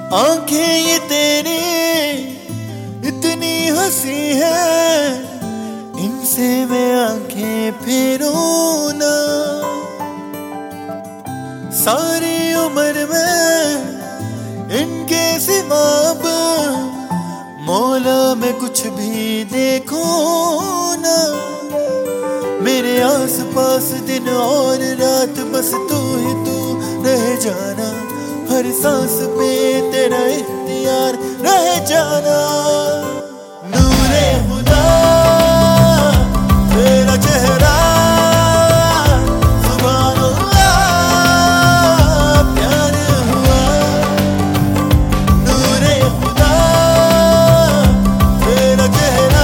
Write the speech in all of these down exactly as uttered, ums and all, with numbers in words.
आंखें ये तेरी इतनी हंसी है, इनसे मैं आंखें फेरूं ना। सारी उम्र में इनके सिवा अब मौला मैं कुछ भी देखूं ना। मेरे आस पास दिन और रात बस तू ही तू रह जाना, हर सांस पे तेरा इख्तियार रह जाना। नूरे खुदा तेरा चेहरा, सुभान अल्लाह प्यार हुआ। नूरे खुदा तेरा चेहरा,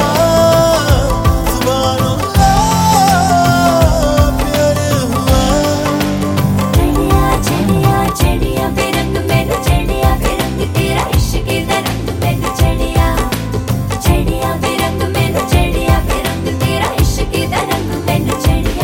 सुभान अल्लाह प्यार हुआ। चढ़िया चढ़िया चढ़िया बेरंग मैनू चढ़िया बेरंग तेरा इश्क दा रंग मैनू चढ़िया। चढ़िया बेरंग मैनू चढ़िया बेरंग तेरा इश्क दा रंग मैनू चढ़िया।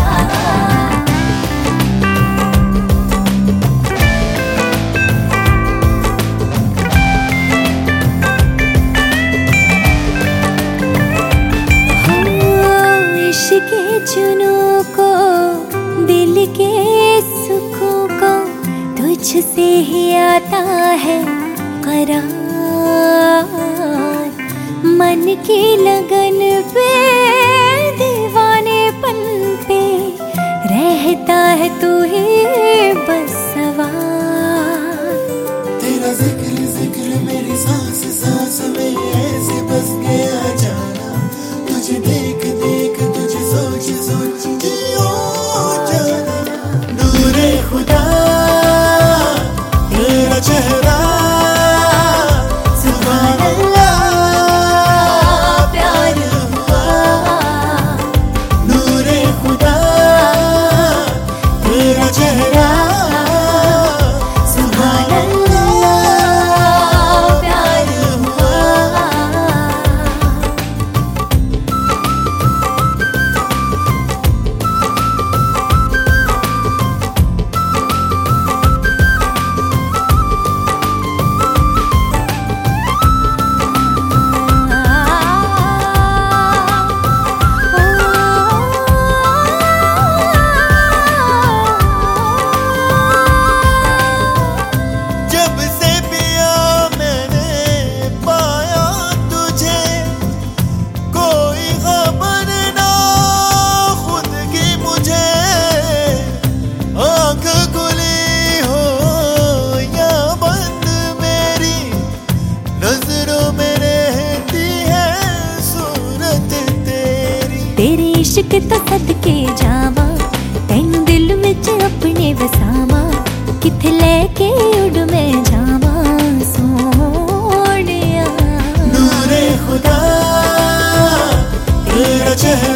इश्क के जुनून को, दिल के सुखों को तुझसे ही आता है करार। मन की लगन पे दीवानेपन पे रहता है तू ही बस सवार। तेरा जिक्र जिक्र मेरी सांस सांस में ऐसे बस गया जाना। तुझे देख देख तुझे सोच सोच जियो जाना। नूरे खुदा तेरा चेहरा, सुभान अल्लाह प्यार हुआ। नूरे खुदा तेरा चेहरा, सुभान अल्लाह प्यार हुआ। जब से पिया मैंने पाया तुझे, कोई खबर ना खुद की मुझे। आँख खुली हो या बंद मेरी, नजरों में रहती है सूरत तेरी। तेरे इश्क तो सदके जावा, तैनू दिल विच अपने वसावा। किथे लेके उड़ मैं जावा सोनिया। नूरे खुदा तेरा चेहरा,